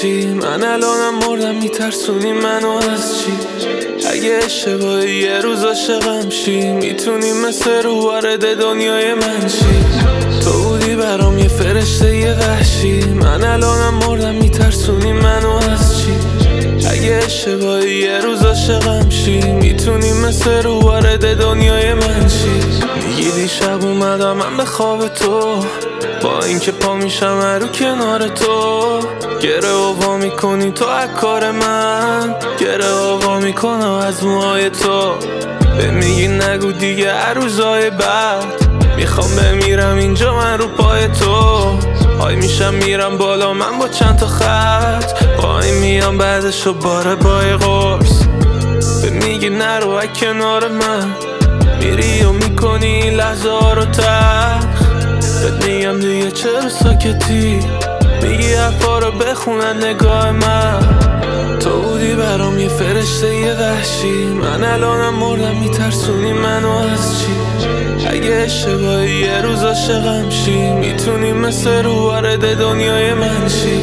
چی؟ من الانم مردم میترسونی منو از چی؟ اگه اشتباهی یه روز عاشقم شی، میتونی مثل رو وارد دنیای من شی. تو بودی برام یه فرشته یه وحشی، من الانم مردم میترسونی منو از چی؟ اگه اشتباهی یه روز عاشقم شی، میتونی مثل رو وارد دنیای من شی. میگی دیشب اومدم من به خواب تو، با اینکه پا میشم رو کنار تو. گره آوا میکنی تو از کار من، گره آوا میکنم از موهای تو. به میگی نگو دیگه هر روزای بعد، میخوام بمیرم اینجا من رو پای تو. های میشم میرم بالا من با چند تا خط، پای میام بعدشو باره بای قرص. به میگی نرو از کنار من، میری و میکنی لحظه ها رو تلخ. بهت میگم دیگه چرا ساکتی، میگی حرفا رو بخونن نگاه من. تو بودی برام یه فرشته یه وحشی، من الانم مردم میترسونی منو از چی؟ اگه اشتباهی یه روز عاشقم شی، میتونی مثل رو وارد دنیای من شی.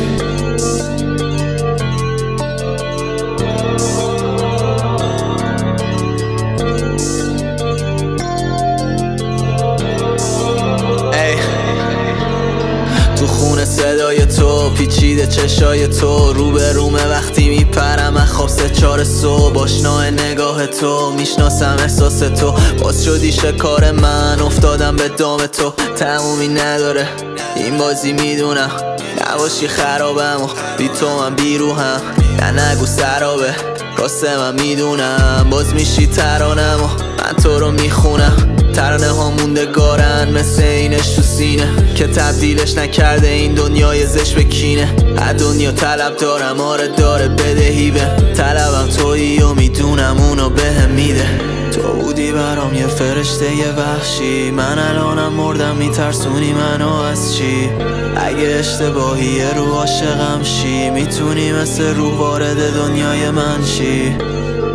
تو خونه صدای تو پیچیده چشای تو، رو به رومه وقتی میپرم از خواب 3-4 صبح. آشناه نگاه تو میشناسم احساس تو، باز شدی شکار من افتادم به دام تو. تمومی نداره این بازی میدونم، نباشی خرابم و بی تو من بیروهم. نه نگو سرابه راسته من میدونم، باز میشی ترانم و من تو رو میخونم. ترانه ها موندگارن مثل اینش تو سینه، که تبدیلش نکرده این دنیای زش به کینه. از دنیا طلب دارم آره داره بدهی به طلبم، تویی و میدونم اونو بهم میده. تو بودی برام یه فرشته یه وحشی، من الانم مردم میترسونی منو از چی؟ اگه اشتباهی یه رو عاشقم شی، میتونی مثل روح وارد دنیای من شی.